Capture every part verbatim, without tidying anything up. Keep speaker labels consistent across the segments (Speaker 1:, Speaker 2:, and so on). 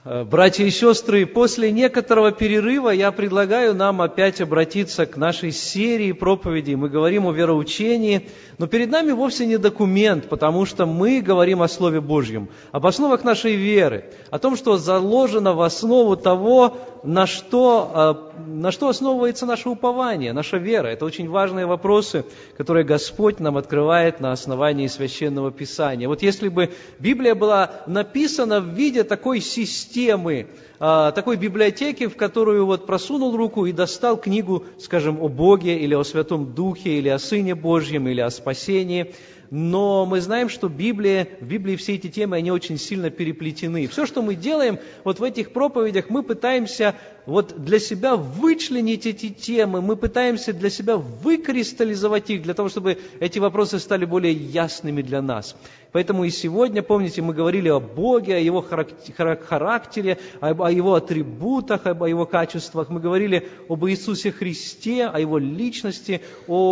Speaker 1: Братья и сестры, после некоторого перерыва я предлагаю нам опять обратиться к нашей серии проповедей. Мы говорим о вероучении, но перед нами вовсе не документ, потому что мы говорим о Слове Божьем, об основах нашей веры, о том, что заложено в основу того, на что, на что основывается наше упование, наша вера. Это очень важные вопросы, которые Господь нам открывает на основании Священного Писания. Вот если бы Библия была написана в виде такой системы, такой библиотеки, в которую вот просунул руку и достал книгу, скажем, о Боге, или о Святом Духе, или о Сыне Божьем, или о спасении. Но мы знаем, что Библия, в Библии все эти темы, они очень сильно переплетены. Все, что мы делаем вот в этих проповедях, мы пытаемся вот для себя вычленить эти темы, мы пытаемся для себя выкристаллизовать их, для того, чтобы эти вопросы стали более ясными для нас. Поэтому и сегодня, помните, мы говорили о Боге, о Его характере, о Его атрибутах, об Его качествах. Мы говорили об Иисусе Христе, о Его личности,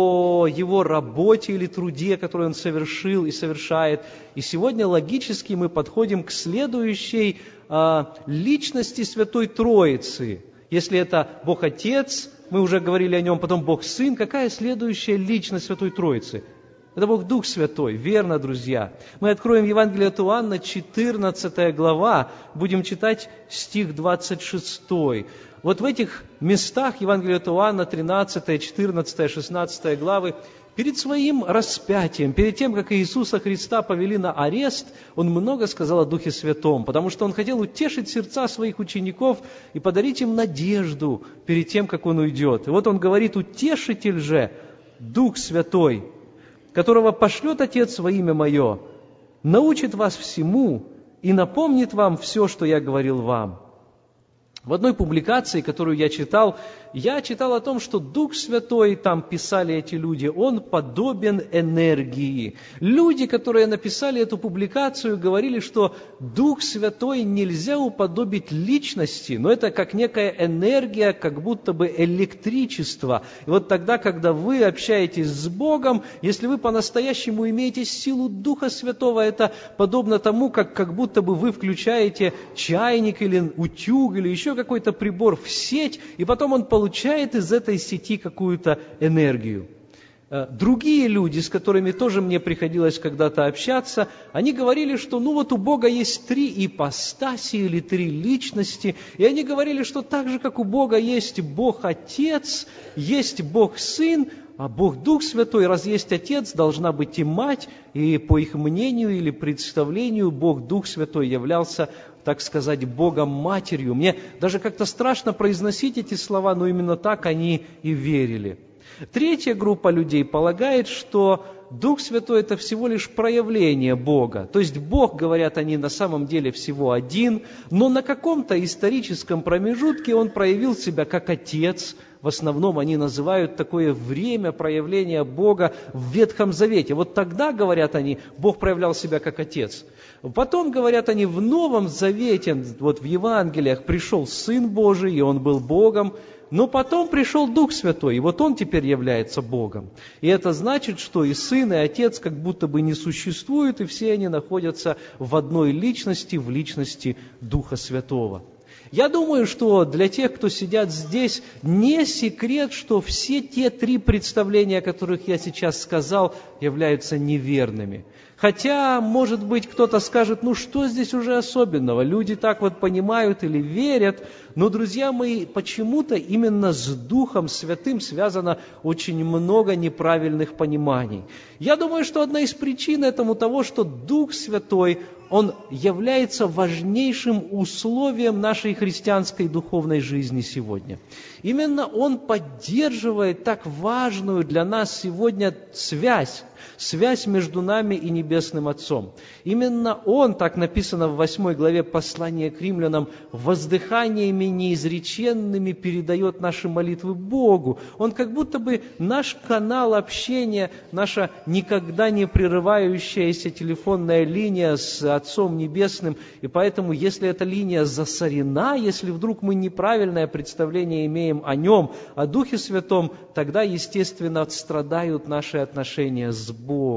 Speaker 1: о Его работе или труде, который Он совершил и совершает. И сегодня логически мы подходим к следующей а, личности Святой Троицы. Если это Бог Отец, мы уже говорили о Нем, потом Бог Сын, какая следующая личность Святой Троицы? Это Бог Дух Святой, верно, друзья. Мы откроем Евангелие от Иоанна, четырнадцатая глава, будем читать стих двадцать шестой. Вот в этих местах Евангелия от Иоанна, тринадцатая, четырнадцатая, шестнадцатая главы, перед своим распятием, перед тем, как Иисуса Христа повели на арест, Он много сказал о Духе Святом, потому что Он хотел утешить сердца своих учеников и подарить им надежду перед тем, как Он уйдет. И вот Он говорит: «Утешитель же, Дух Святой, которого пошлет Отец во имя Мое, научит вас всему и напомнит вам все, что Я говорил вам». В одной публикации, которую я читал, я читал о том, что Дух Святой, там писали эти люди, Он подобен энергии. Люди, которые написали эту публикацию, говорили, что Дух Святой нельзя уподобить личности, но это как некая энергия, как будто бы электричество. И вот тогда, когда вы общаетесь с Богом, если вы по-настоящему имеете силу Духа Святого, это подобно тому, как, как будто бы вы включаете чайник или утюг, или еще какой-то прибор в сеть, и потом он получает из этой сети какую-то энергию. Другие люди, с которыми тоже мне приходилось когда-то общаться, они говорили, что ну вот у Бога есть три ипостаси или три личности, и они говорили, что так же, как у Бога есть Бог Отец, есть Бог Сын, а Бог Дух Святой, раз есть Отец, должна быть и Мать, и по их мнению или представлению Бог Дух Святой являлся, так сказать, Богом Матерью. Мне даже как-то страшно произносить эти слова, но именно так они и верили. Третья группа людей полагает, что Дух Святой – это всего лишь проявление Бога. То есть Бог, говорят они, на самом деле всего один, но на каком-то историческом промежутке Он проявил себя как Отец. В основном они называют такое время проявления Бога в Ветхом Завете. Вот тогда, говорят они, Бог проявлял себя как Отец. Потом, говорят они, в Новом Завете, вот в Евангелиях, пришел Сын Божий, и Он был Богом. Но потом пришел Дух Святой, и вот Он теперь является Богом. И это значит, что и Сын, и Отец как будто бы не существуют, и все они находятся в одной личности, в личности Духа Святого. Я думаю, что для тех, кто сидят здесь, не секрет, что все те три представления, о которых я сейчас сказал, являются неверными. Хотя, может быть, кто-то скажет, ну что здесь уже особенного? Люди так вот понимают или верят. Но, друзья мои, почему-то именно с Духом Святым связано очень много неправильных пониманий. Я думаю, что одна из причин этому того, что Дух Святой, Он является важнейшим условием нашей христианской духовной жизни сегодня. Именно Он поддерживает так важную для нас сегодня связь, связь между нами и Небесным Отцом. Именно Он, так написано в восьмой главе послания к римлянам, воздыханиями неизреченными передает наши молитвы Богу. Он как будто бы наш канал общения, наша никогда не прерывающаяся телефонная линия с Отцом Небесным. И поэтому, если эта линия засорена, если вдруг мы неправильное представление имеем о Нем, о Духе Святом, тогда, естественно, страдают наши отношения с Богом.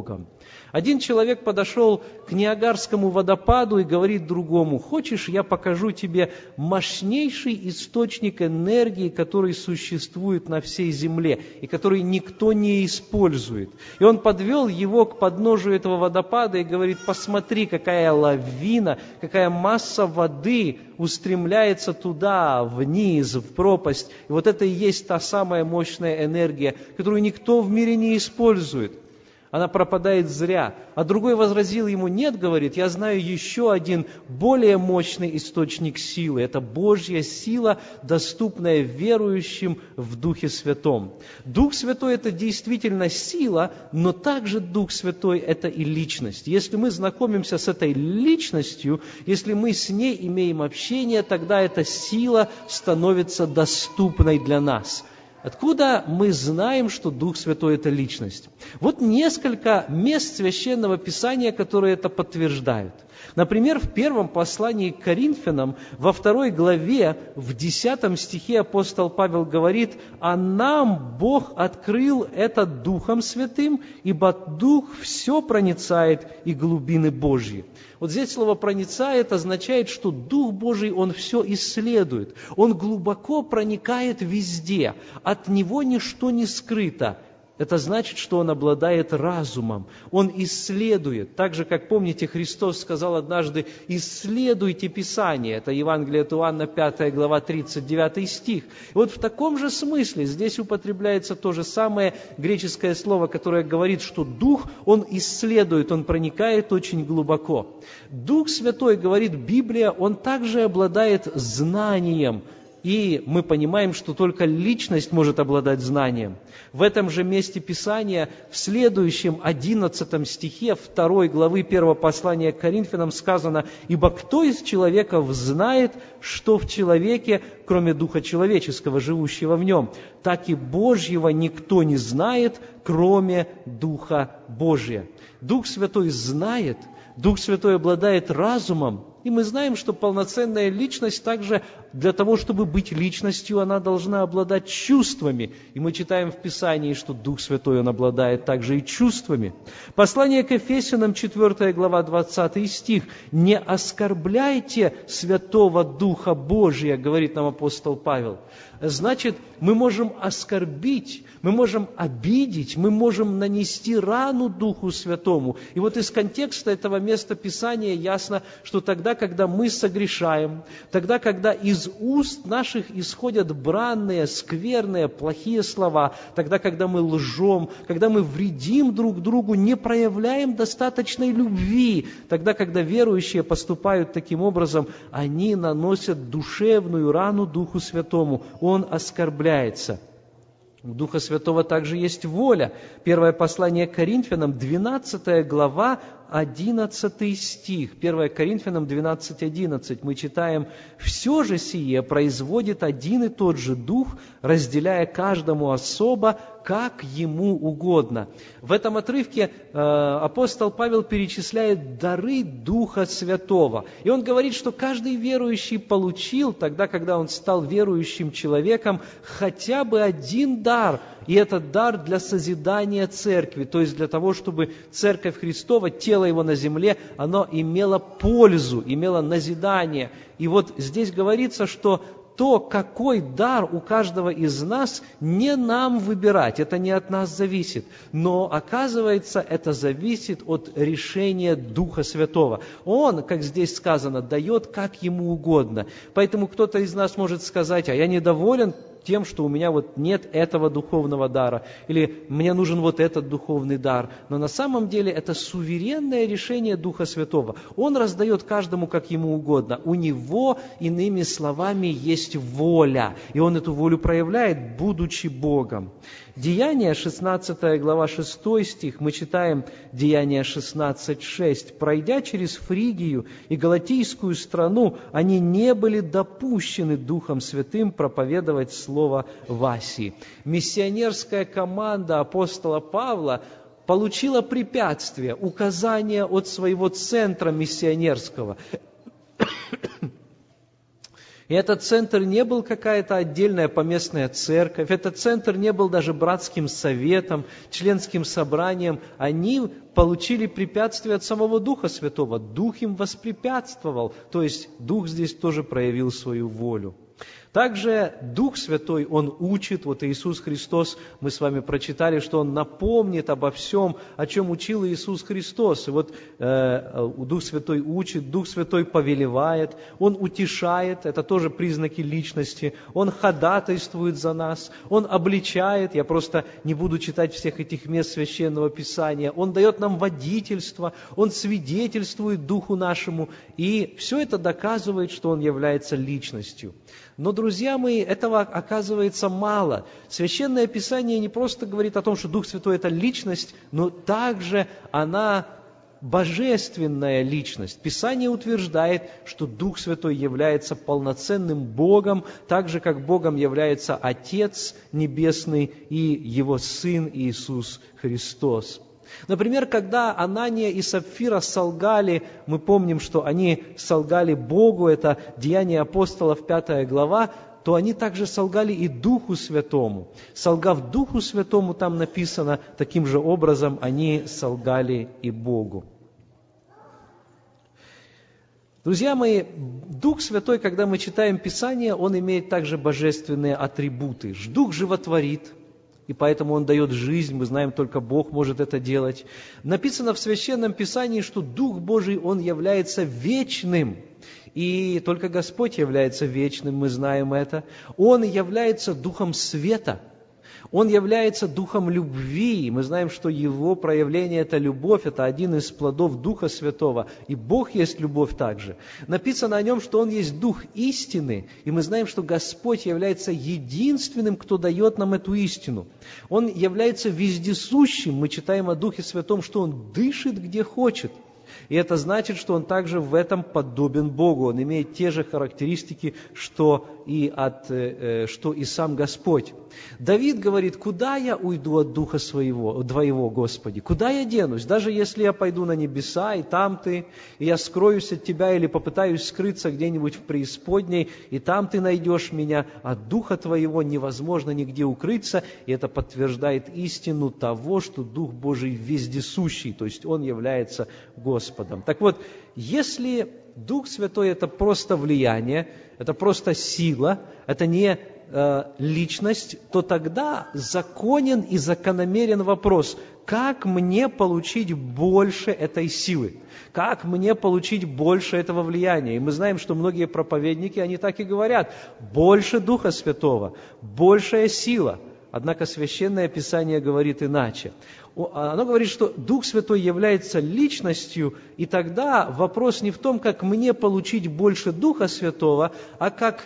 Speaker 1: Один человек подошел к Ниагарскому водопаду и говорит другому: «Хочешь, я покажу тебе мощнейший источник энергии, который существует на всей земле и который никто не использует». И он подвел его к подножию этого водопада и говорит: «Посмотри, какая лавина, какая масса воды устремляется туда, вниз, в пропасть. И вот это и есть та самая мощная энергия, которую никто в мире не использует. Она пропадает зря». А другой возразил ему: «Нет, — говорит, — я знаю еще один более мощный источник силы. Это Божья сила, доступная верующим в Духе Святом». Дух Святой – это действительно сила, но также Дух Святой – это и личность. Если мы знакомимся с этой личностью, если мы с ней имеем общение, тогда эта сила становится доступной для нас. Откуда мы знаем, что Дух Святой – это личность? Вот несколько мест Священного Писания, которые это подтверждают. Например, в первом послании к Коринфянам, во второй главе, в десятом стихе апостол Павел говорит: «А нам Бог открыл это Духом Святым, ибо Дух все проницает и глубины Божьи». Вот здесь слово «проницает» означает, что Дух Божий, Он все исследует, Он глубоко проникает везде, от Него ничто не скрыто. Это значит, что Он обладает разумом, Он исследует. Так же, как помните, Христос сказал однажды: «Исследуйте Писание». Это Евангелие от Иоанна, пятая глава, тридцать девятый стих. И вот в таком же смысле здесь употребляется то же самое греческое слово, которое говорит, что Дух, Он исследует, Он проникает очень глубоко. Дух Святой, говорит Библия, Он также обладает знанием. И мы понимаем, что только личность может обладать знанием. В этом же месте Писания, в следующем одиннадцатом стихе второй главы первого послания к Коринфянам сказано: «Ибо кто из человеков знает, что в человеке, кроме Духа человеческого, живущего в нем? Так и Божьего никто не знает, кроме Духа Божия». Дух Святой знает, Дух Святой обладает разумом, и мы знаем, что полноценная личность также для того, чтобы быть личностью, она должна обладать чувствами. И мы читаем в Писании, что Дух Святой, Он обладает также и чувствами. Послание к Ефесянам, четвёртая глава, двадцатый стих. «Не оскорбляйте Святого Духа Божия», говорит нам апостол Павел. Значит, мы можем оскорбить, мы можем обидеть, мы можем нанести рану Духу Святому. И вот из контекста этого места Писания ясно, что тогда, когда мы согрешаем, тогда, когда из уст наших исходят бранные, скверные, плохие слова, тогда, когда мы лжем, когда мы вредим друг другу, не проявляем достаточной любви, тогда, когда верующие поступают таким образом, они наносят душевную рану Духу Святому. Он оскорбляется. У Духа Святого также есть воля. Первое послание к Коринфянам, двенадцатая глава, одиннадцатый стих. первое Коринфянам двенадцать одиннадцать. Мы читаем: «Все же сие производит один и тот же Дух, разделяя каждому особо, как ему угодно». В этом отрывке э, апостол Павел перечисляет дары Духа Святого. И он говорит, что каждый верующий получил, тогда, когда он стал верующим человеком, хотя бы один дар. И этот дар для созидания церкви, то есть для того, чтобы церковь Христова, тело его на земле, оно имело пользу, имело назидание. И вот здесь говорится, что то, какой дар у каждого из нас, не нам выбирать, это не от нас зависит. Но, оказывается, это зависит от решения Духа Святого. Он, как здесь сказано, дает как ему угодно. Поэтому кто-то из нас может сказать: а я недоволен тем, что у меня вот нет этого духовного дара, или мне нужен вот этот духовный дар. Но на самом деле это суверенное решение Духа Святого. Он раздает каждому как ему угодно. У него, иными словами, есть воля, и он эту волю проявляет, будучи Богом. Деяния, шестнадцатая глава, шестой стих, мы читаем Деяния шестнадцать шесть. «Пройдя через Фригию и Галатийскую страну, они не были допущены Духом Святым проповедовать слово в Асии». Миссионерская команда апостола Павла получила препятствие, указание от своего центра миссионерского. И этот центр не был какая-то отдельная поместная церковь, этот центр не был даже братским советом, членским собранием. Они получили препятствие от самого Духа Святого. Дух им воспрепятствовал, то есть Дух здесь тоже проявил свою волю. Также Дух Святой, Он учит, вот Иисус Христос, мы с вами прочитали, что Он напомнит обо всем, о чем учил Иисус Христос. И вот э, Дух Святой учит, Дух Святой повелевает, Он утешает, это тоже признаки личности, Он ходатайствует за нас, Он обличает, я просто не буду читать всех этих мест Священного Писания, Он дает нам водительство, Он свидетельствует Духу нашему, и все это доказывает, что Он является личностью. Но, друзья мои, этого оказывается мало. Священное Писание не просто говорит о том, что Дух Святой – это личность, но также она божественная личность. Писание утверждает, что Дух Святой является полноценным Богом, так же, как Богом является Отец Небесный и Его Сын Иисус Христос. Например, когда Анания и Сапфира солгали, мы помним, что они солгали Богу, это Деяния апостолов, пятая глава, то они также солгали и Духу Святому. Солгав Духу Святому, там написано, таким же образом они солгали и Богу. Друзья мои, Дух Святой, когда мы читаем Писание, Он имеет также божественные атрибуты. Дух животворит, и поэтому Он дает жизнь, мы знаем, только Бог может это делать. Написано в Священном Писании, что Дух Божий, Он является вечным, и только Господь является вечным, мы знаем это. Он является Духом света, Он является Духом любви, и мы знаем, что Его проявление – это любовь, это один из плодов Духа Святого, и Бог есть любовь также. Написано о Нем, что Он есть Дух истины, и мы знаем, что Господь является единственным, кто дает нам эту истину. Он является вездесущим, мы читаем о Духе Святом, что Он дышит где хочет. И это значит, что Он также в этом подобен Богу. Он имеет те же характеристики, что и, от, что и сам Господь. Давид говорит: «Куда я уйду от Духа своего, Твоего, Господи? Куда я денусь? Даже если я пойду на небеса, и там Ты, и я скроюсь от Тебя, или попытаюсь скрыться где-нибудь в преисподней, и там Ты найдешь меня, от Духа Твоего невозможно нигде укрыться». И это подтверждает истину того, что Дух Божий вездесущий, то есть Он является Господом. Так вот, если Дух Святой – это просто влияние, это просто сила, это не э, личность, то тогда законен и закономерен вопрос: как мне получить больше этой силы? Как мне получить больше этого влияния? И мы знаем, что многие проповедники, они так и говорят: больше Духа Святого, большая сила. Однако Священное Писание говорит иначе. Оно говорит, что Дух Святой является личностью, и тогда вопрос не в том, как мне получить больше Духа Святого, а как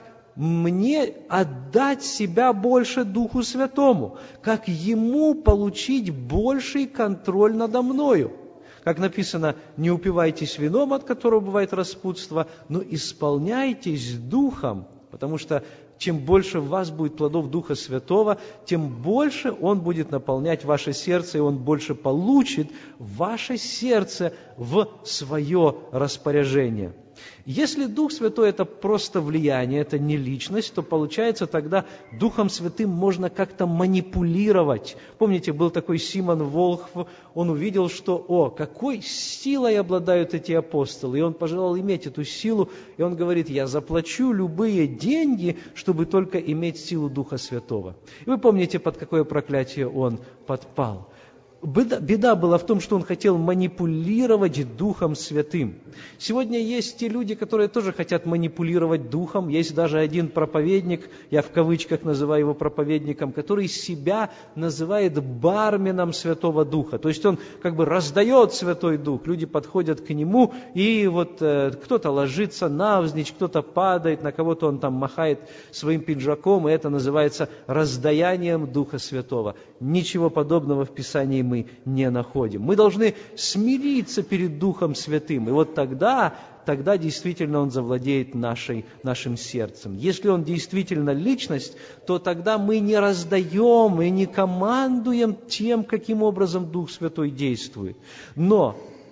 Speaker 1: мне отдать себя больше Духу Святому, как Ему получить больший контроль надо мною. Как написано: не упивайтесь вином, от которого бывает распутство, но исполняйтесь Духом, потому что чем больше в вас будет плодов Духа Святого, тем больше Он будет наполнять ваше сердце, и Он больше получит ваше сердце в свое распоряжение. Если Дух Святой – это просто влияние, это не личность, то получается тогда Духом Святым можно как-то манипулировать. Помните, был такой Симон Волхв, он увидел, что, о, какой силой обладают эти апостолы, и он пожелал иметь эту силу, и он говорит: я заплачу любые деньги, чтобы только иметь силу Духа Святого. И вы помните, под какое проклятие он подпал. Беда, беда была в том, что он хотел манипулировать Духом Святым. Сегодня есть те люди, которые тоже хотят манипулировать Духом. Есть даже один проповедник, я в кавычках называю его проповедником, который себя называет барменом Святого Духа. То есть он как бы раздает Святой Дух. Люди подходят к нему, и вот э, кто-то ложится навзничь, кто-то падает, на кого-то он там махает своим пиджаком, и это называется раздаянием Духа Святого. Ничего подобного в Писании мы не находим. Мы должны смириться перед Духом Святым, и вот тогда, тогда действительно Он завладеет нашей, нашим сердцем. Если Он действительно личность, то тогда мы не раздаем и не командуем тем, каким образом Дух Святой действует. Но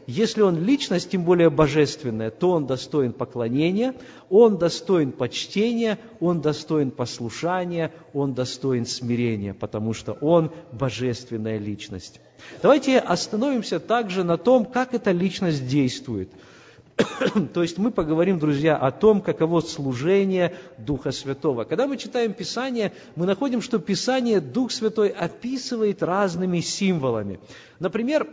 Speaker 1: если Он личность, тем более божественная, то Он достоин поклонения, Он достоин почтения, Он достоин послушания, Он достоин смирения, потому что Он божественная личность. Давайте остановимся также на том, как эта личность действует. То есть мы поговорим, друзья, о том, каково служение Духа Святого. Когда мы читаем Писание, мы находим, что Писание Дух Святой описывает разными символами. Например,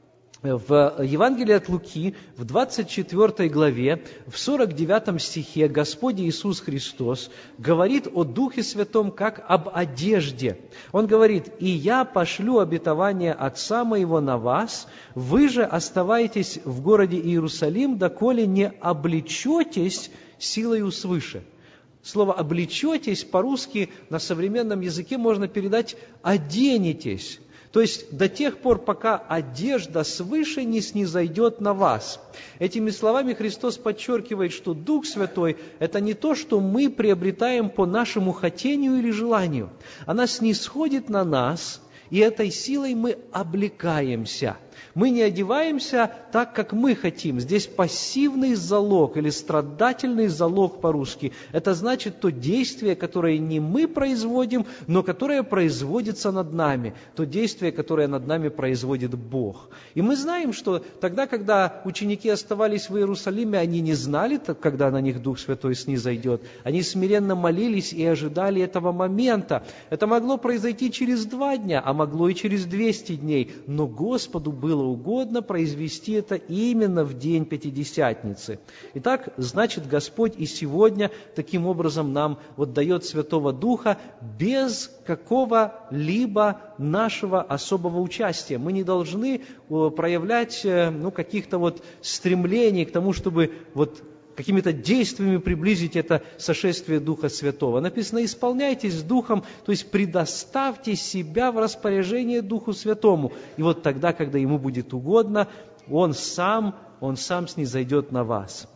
Speaker 1: в Евангелии от Луки, в двадцать четвёртой главе, в сорок девятом стихе Господь Иисус Христос говорит о Духе Святом как об одежде. Он говорит: «И я пошлю обетование Отца Моего на вас, вы же оставайтесь в городе Иерусалим, доколе не облечетесь силою свыше». Слово «облечетесь» по-русски на современном языке можно передать «оденетесь». То есть до тех пор, пока одежда свыше не снизойдет на вас. Этими словами Христос подчеркивает, что Дух Святой – это не то, что мы приобретаем по нашему хотению или желанию. Она снисходит на нас, и этой силой мы облекаемся. Мы не одеваемся так, как мы хотим. Здесь пассивный залог или страдательный залог по-русски. Это значит то действие, которое не мы производим, но которое производится над нами. То действие, которое над нами производит Бог. И мы знаем, что тогда, когда ученики оставались в Иерусалиме, они не знали, когда на них Дух Святой снизойдет. Они смиренно молились и ожидали этого момента. Это могло произойти через два дня, а могло и через двести дней. Но Господу было угодно произвести это именно в день Пятидесятницы. Итак, значит, Господь и сегодня таким образом нам вот дает Святого Духа без какого-либо нашего особого участия. Мы не должны проявлять ну, каких-то вот стремлений к тому, чтобы вот какими-то действиями приблизить это сошествие Духа Святого. Написано: исполняйтесь Духом, то есть предоставьте себя в распоряжение Духу Святому. И вот тогда, когда Ему будет угодно, Он сам, Он сам снизойдет на вас.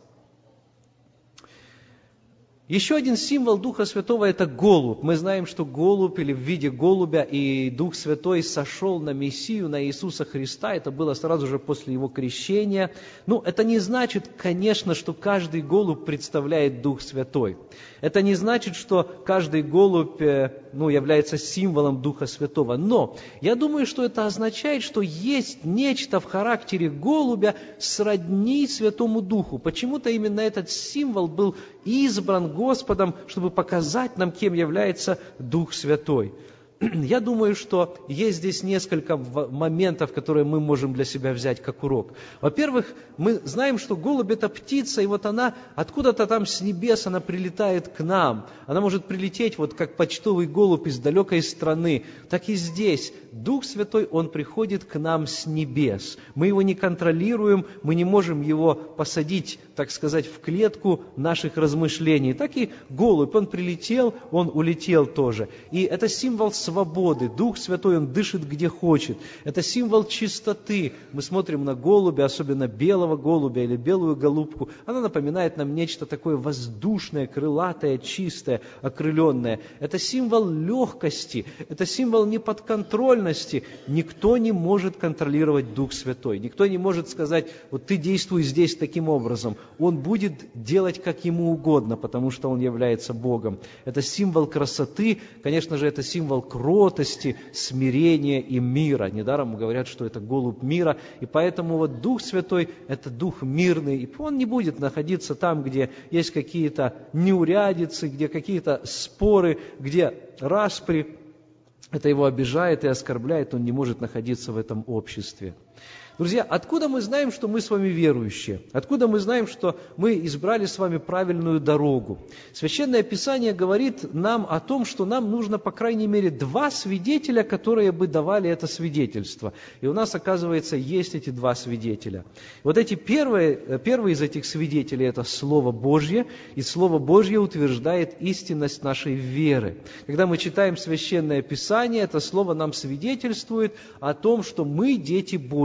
Speaker 1: Еще один символ Духа Святого – это голубь. Мы знаем, что голубь или в виде голубя и Дух Святой сошел на Мессию, на Иисуса Христа. Это было сразу же после Его крещения. Ну, это не значит, конечно, что каждый голубь представляет Дух Святой. Это не значит, что каждый голубь ну, является символом Духа Святого. Но я думаю, что это означает, что есть нечто в характере голубя сродни Святому Духу. Почему-то именно этот символ был избран Господом, чтобы показать нам, кем является Дух Святой. Я думаю, что есть здесь несколько моментов, которые мы можем для себя взять как урок. Во-первых, мы знаем, что голубь – это птица, и вот она откуда-то там с небес, она прилетает к нам. Она может прилететь, вот как почтовый голубь из далекой страны. Так и здесь Дух Святой, Он приходит к нам с небес. Мы Его не контролируем, мы не можем Его посадить, так сказать, в клетку наших размышлений. Так и голубь, он прилетел, он улетел тоже. И это символ свободы. свободы. Дух Святой, Он дышит где хочет. Это символ чистоты. Мы смотрим на голубя, особенно белого голубя или белую голубку. Она напоминает нам нечто такое воздушное, крылатое, чистое, окрыленное. Это символ легкости. Это символ неподконтрольности. Никто не может контролировать Дух Святой. Никто не может сказать: вот ты действуй здесь таким образом. Он будет делать как ему угодно, потому что Он является Богом. Это символ красоты. Конечно же, это символ кротости, смирения и мира. Недаром говорят, что это голубь мира. И поэтому вот Дух Святой – это Дух мирный. И Он не будет находиться там, где есть какие-то неурядицы, где какие-то споры, где распри. Это Его обижает и оскорбляет. Он не может находиться в этом обществе. Друзья, откуда мы знаем, что мы с вами верующие? Откуда мы знаем, что мы избрали с вами правильную дорогу? Священное Писание говорит нам о том, что нам нужно, по крайней мере, два свидетеля, которые бы давали это свидетельство. И у нас, оказывается, есть эти два свидетеля. Вот эти первые, первый из этих свидетелей – это Слово Божье, и Слово Божье утверждает истинность нашей веры. Когда мы читаем Священное Писание, это Слово нам свидетельствует о том, что мы дети Божьи, что мы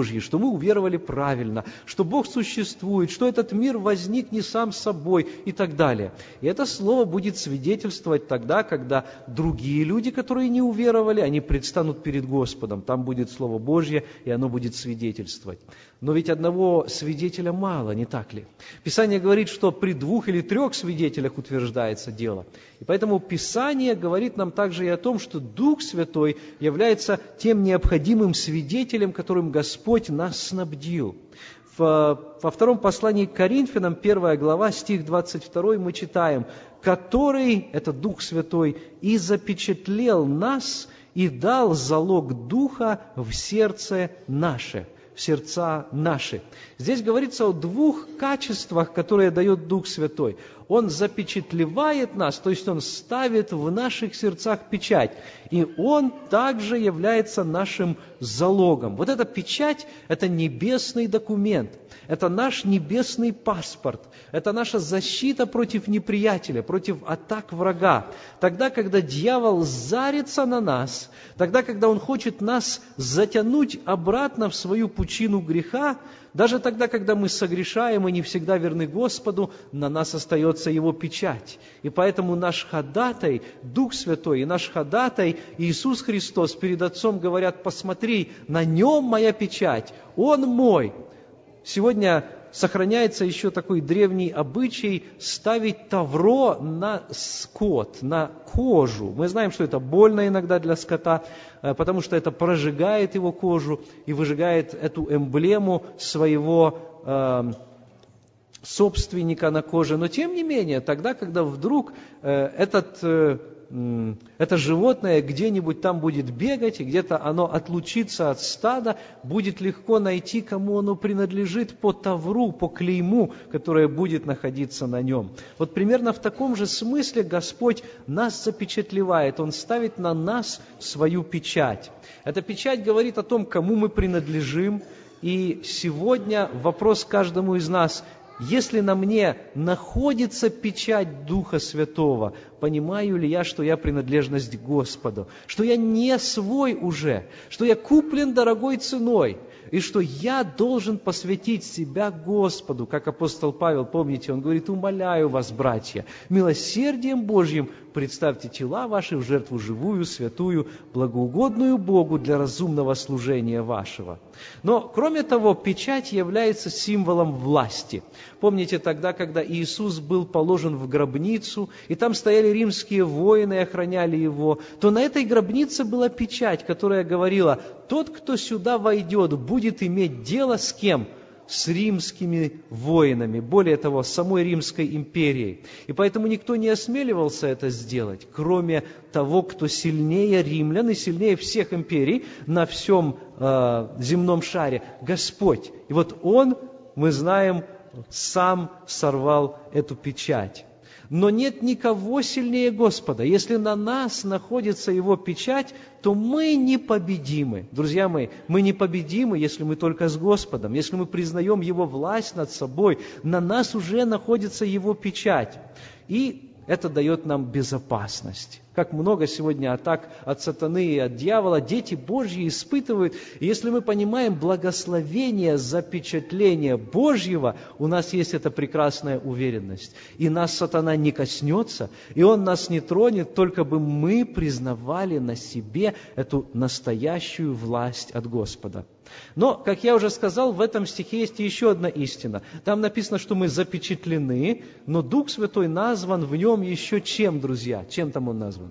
Speaker 1: мы уверовали правильно, что Бог существует, что этот мир возник не сам собой и так далее. И это слово будет свидетельствовать тогда, когда другие люди, которые не уверовали, они предстанут перед Господом. Там будет Слово Божье, и оно будет свидетельствовать. Но ведь одного свидетеля мало, не так ли? Писание говорит, что при двух или трех свидетелях утверждается дело. И поэтому Писание говорит нам также и о том, что Дух Святой является тем необходимым свидетелем, которым Господь нас снабдил. В, во втором послании к Коринфянам, первая глава, стих двадцать второй, мы читаем: «Который, это Дух Святой, и запечатлел нас, и дал залог Духа в сердце наше». В сердца наши. Здесь говорится о двух качествах, которые дает Дух Святой. Он запечатлевает нас, то есть Он ставит в наших сердцах печать. И Он также является нашим залогом. Вот эта печать – это небесный документ. Это наш небесный паспорт. Это наша защита против неприятеля, против атак врага. Тогда, когда дьявол зарится на нас, тогда, когда он хочет нас затянуть обратно в свою пучину греха, даже тогда, когда мы согрешаем и не всегда верны Господу, на нас остается Его печать. И поэтому наш ходатай, Дух Святой, и наш ходатай, Иисус Христос, перед Отцом говорят: посмотри, на Нем моя печать, Он мой. Сегодня сохраняется еще такой древний обычай ставить тавро на скот, на кожу. Мы знаем, что это больно иногда для скота, потому что это прожигает его кожу и выжигает эту эмблему своего э, собственника на коже. Но тем не менее, тогда, когда вдруг э, этот... Э, это животное где-нибудь там будет бегать, и где-то оно отлучится от стада, будет легко найти, кому оно принадлежит по тавру, по клейму, которое будет находиться на нем. Вот примерно в таком же смысле Господь нас запечатлевает, Он ставит на нас свою печать. Эта печать говорит о том, кому мы принадлежим, и сегодня вопрос каждому из нас: если на мне находится печать Духа Святого, понимаю ли я, что я принадлежность Господу, что я не свой уже, что я куплен дорогой ценой, и что я должен посвятить себя Господу, как апостол Павел, помните, он говорит: умоляю вас, братья, милосердием Божьим представьте тела ваши в жертву живую, святую, благоугодную Богу для разумного служения вашего. Но, кроме того, печать является символом власти. Помните тогда, когда Иисус был положен в гробницу, и там стояли римские воины и охраняли Его, то на этой гробнице была печать, которая говорила: тот, кто сюда войдет, будет иметь дело с кем? С римскими воинами, более того, с самой Римской империей. И поэтому никто не осмеливался это сделать, кроме того, кто сильнее римлян и сильнее всех империй на всем э, земном шаре, Господь. И вот Он, мы знаем, сам сорвал эту печать. Но нет никого сильнее Господа. Если на нас находится Его печать, то мы непобедимы. Друзья мои, мы непобедимы, если мы только с Господом, если мы признаем Его власть над собой, на нас уже находится Его печать. И это дает нам безопасность. Как много сегодня атак от сатаны и от дьявола дети Божьи испытывают. И если мы понимаем благословение, запечатление Божьего, у нас есть эта прекрасная уверенность. И нас сатана не коснется, и он нас не тронет, только бы мы признавали на себе эту настоящую власть от Господа. Но, как я уже сказал, в этом стихе есть еще одна истина. Там написано, что мы запечатлены, но Дух Святой назван в нем еще чем, друзья? Чем там он назван?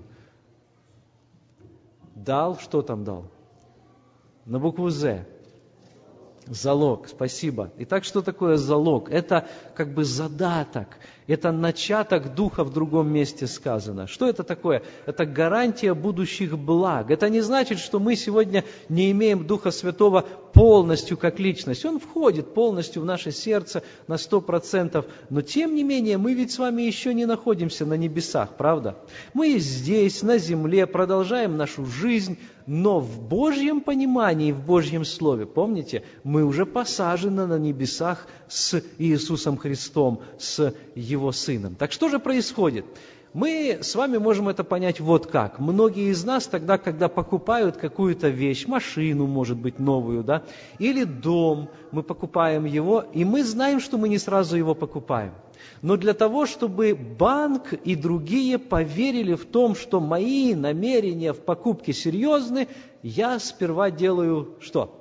Speaker 1: Дал, что там дал? На букву «З». Залог, спасибо. Итак, что такое залог? Это как бы задаток, это начаток Духа, в другом месте сказано. Что это такое? Это гарантия будущих благ. Это не значит, что мы сегодня не имеем Духа Святого полностью как личность. Он входит полностью в наше сердце на сто процентов. Но тем не менее, мы ведь с вами еще не находимся на небесах, правда? Мы здесь, на земле, продолжаем нашу жизнь, но в Божьем понимании, в Божьем Слове, помните, мы уже посажены на небесах с Иисусом Христом, с Его Сыном. Так что же происходит? Мы с вами можем это понять вот как. Многие из нас тогда, когда покупают какую-то вещь, машину, может быть, новую, да, или дом, мы покупаем его, и мы знаем, что мы не сразу его покупаем. Но для того, чтобы банк и другие поверили в том, что мои намерения в покупке серьезны, я сперва делаю что?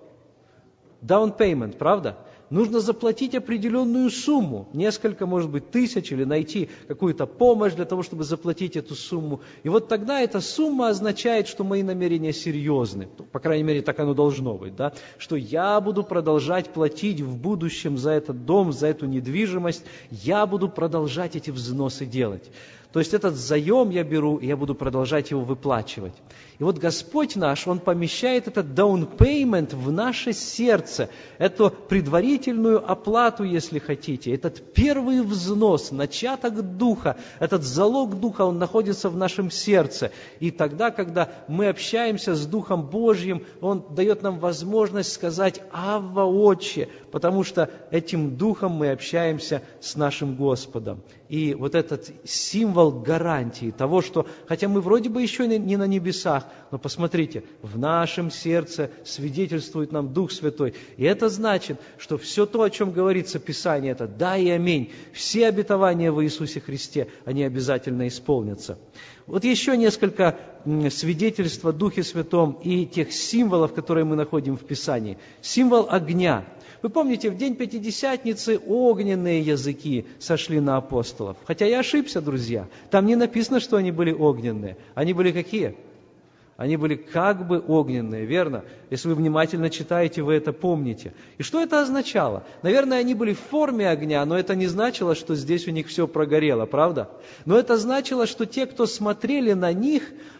Speaker 1: Down payment, правда? Нужно заплатить определенную сумму, несколько, может быть, тысяч, или найти какую-то помощь для того, чтобы заплатить эту сумму. И вот тогда эта сумма означает, что мои намерения серьезны. По крайней мере, так оно должно быть, да? Что я буду продолжать платить в будущем за этот дом, за эту недвижимость. Я буду продолжать эти взносы делать. То есть этот заем я беру, и я буду продолжать его выплачивать. И вот Господь наш, Он помещает этот down payment в наше сердце, эту предварительную оплату, если хотите, этот первый взнос, начаток Духа, этот залог Духа, он находится в нашем сердце. И тогда, когда мы общаемся с Духом Божьим, Он дает нам возможность сказать «Авва, Отче», потому что этим Духом мы общаемся с нашим Господом. И вот этот символ гарантии того, что, хотя мы вроде бы еще не на небесах, но посмотрите, в нашем сердце свидетельствует нам Дух Святой. И это значит, что все то, о чем говорится Писание, это да и аминь. Все обетования в Иисусе Христе, они обязательно исполнятся. Вот еще несколько свидетельств о Духе Святом и тех символов, которые мы находим в Писании. Символ огня. Вы помните, в день Пятидесятницы огненные языки сошли на апостолов. Хотя я ошибся, друзья. Там не написано, что они были огненные. Они были какие? Они были как бы огненные, верно? Если вы внимательно читаете, вы это помните. И что это означало? Наверное, они были в форме огня, но это не значило, что здесь у них все прогорело, правда? Но это значило, что те, кто смотрели на них,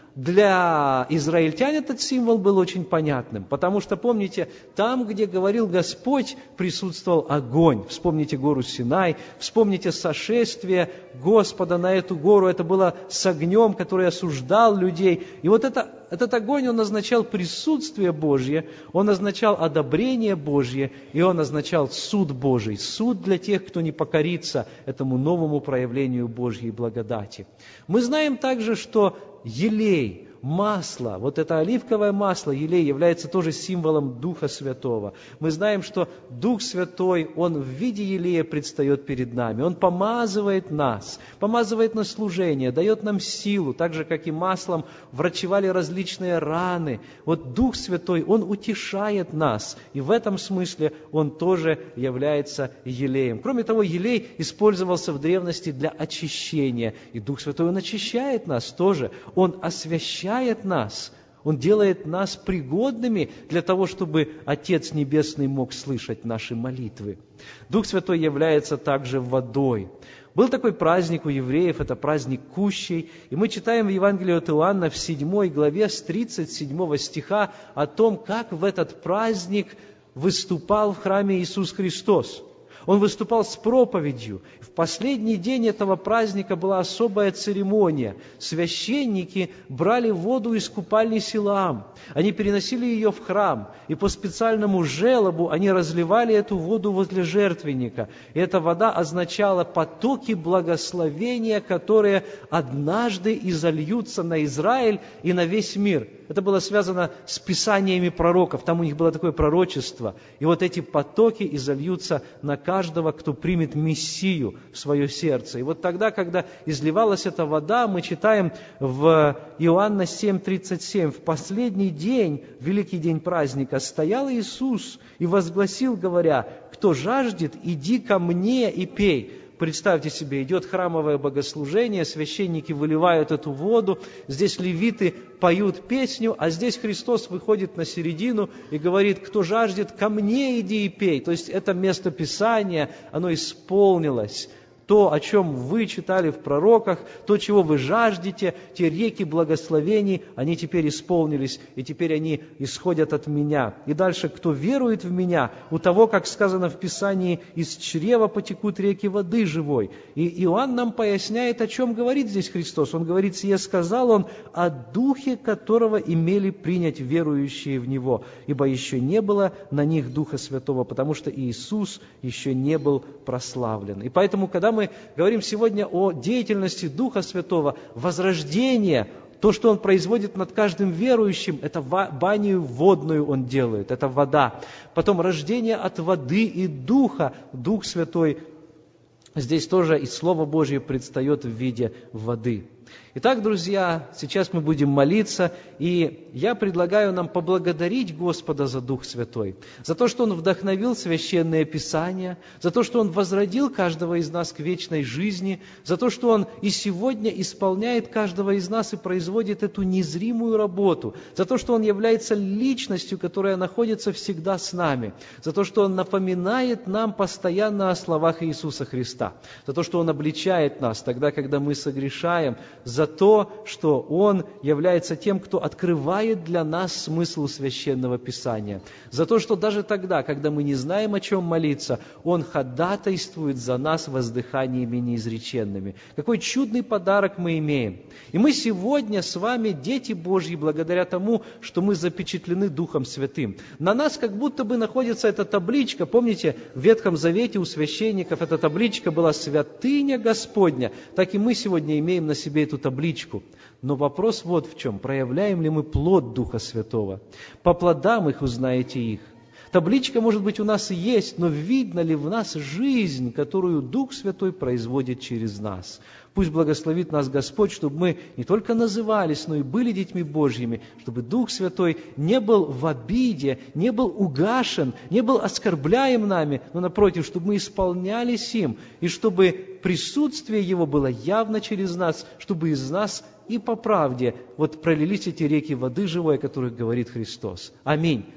Speaker 1: для израильтян этот символ был очень понятным, потому что, помните, там, где говорил Господь, присутствовал огонь. Вспомните гору Синай, вспомните сошествие Господа на эту гору, это было с огнем, который осуждал людей. И вот это, этот огонь, он означал присутствие Божье, он означал одобрение Божье, и он означал суд Божий, суд для тех, кто не покорится этому новому проявлению Божьей благодати. Мы знаем также, что елей, масло, вот это оливковое масло, елей, является тоже символом Духа Святого. Мы знаем, что Дух Святой, Он в виде елея предстает перед нами. Он помазывает нас, помазывает на служение, дает нам силу, так же, как и маслом врачевали различные раны. Вот Дух Святой, Он утешает нас, и в этом смысле Он тоже является елеем. Кроме того, елей использовался в древности для очищения, и Дух Святой, Он очищает нас тоже, Он освящает нас, Он делает нас пригодными для того, чтобы Отец Небесный мог слышать наши молитвы. Дух Святой является также водой. Был такой праздник у евреев, это праздник Кущей, и мы читаем в Евангелии от Иоанна в седьмой главе с тридцать седьмого стиха о том, как в этот праздник выступал в храме Иисус Христос. Он выступал с проповедью. В последний день этого праздника была особая церемония. Священники брали воду из купальни Силаам. Они переносили ее в храм, и по специальному желобу они разливали эту воду возле жертвенника. И эта вода означала потоки благословения, которые однажды изольются на Израиль и на весь мир. Это было связано с писаниями пророков. Там у них было такое пророчество. И вот эти потоки изольются на каждого, кто примет Мессию в свое сердце. И вот тогда, когда изливалась эта вода, мы читаем в Иоанна семь тридцать семь, в последний день, великий день праздника, стоял Иисус и возгласил, говоря: «Кто жаждет, иди ко мне и пей». Представьте себе, идет храмовое богослужение, священники выливают эту воду, здесь левиты поют песню, а здесь Христос выходит на середину и говорит: «Кто жаждет, ко мне иди и пей». То есть это место Писания, оно исполнилось. То, о чем вы читали в пророках, то, чего вы жаждете, те реки благословений, они теперь исполнились, и теперь они исходят от Меня. И дальше: кто верует в Меня, у того, как сказано в Писании, из чрева потекут реки воды живой. И Иоанн нам поясняет, о чем говорит здесь Христос. Он говорит: «Сие сказал Он о Духе, которого имели принять верующие в Него, ибо еще не было на них Духа Святого, потому что Иисус еще не был прославлен». И поэтому, когда мы мы говорим сегодня о деятельности Духа Святого, возрождение, то, что Он производит над каждым верующим, это баню водную Он делает, это вода. Потом рождение от воды и Духа, Дух Святой здесь тоже и Слово Божье предстает в виде воды. Итак, друзья, сейчас мы будем молиться, и я предлагаю нам поблагодарить Господа за Дух Святой, за то, что Он вдохновил Священное Писание, за то, что Он возродил каждого из нас к вечной жизни, за то, что Он и сегодня исполняет каждого из нас и производит эту незримую работу, за то, что Он является личностью, которая находится всегда с нами, за то, что Он напоминает нам постоянно о словах Иисуса Христа, за то, что Он обличает нас тогда, когда мы согрешаем, за то, что Он является тем, кто открывает для нас смысл Священного Писания, за то, что даже тогда, когда мы не знаем, о чем молиться, Он ходатайствует за нас воздыханиями неизреченными. Какой чудный подарок мы имеем! И мы сегодня с вами, дети Божьи, благодаря тому, что мы запечатлены Духом Святым. На нас как будто бы находится эта табличка. Помните, в Ветхом Завете у священников эта табличка была «Святыня Господня». Так и мы сегодня имеем на себе эту табличку. табличку. Но вопрос вот в чем. Проявляем ли мы плод Духа Святого? По плодам их узнаете их. Табличка, может быть, у нас и есть, но видно ли в нас жизнь, которую Дух Святой производит через нас? Пусть благословит нас Господь, чтобы мы не только назывались, но и были детьми Божьими, чтобы Дух Святой не был в обиде, не был угашен, не был оскорбляем нами, но напротив, чтобы мы исполнялись им, и чтобы присутствие Его было явно через нас, чтобы из нас и по правде вот пролились эти реки воды живой, о которых говорит Христос. Аминь.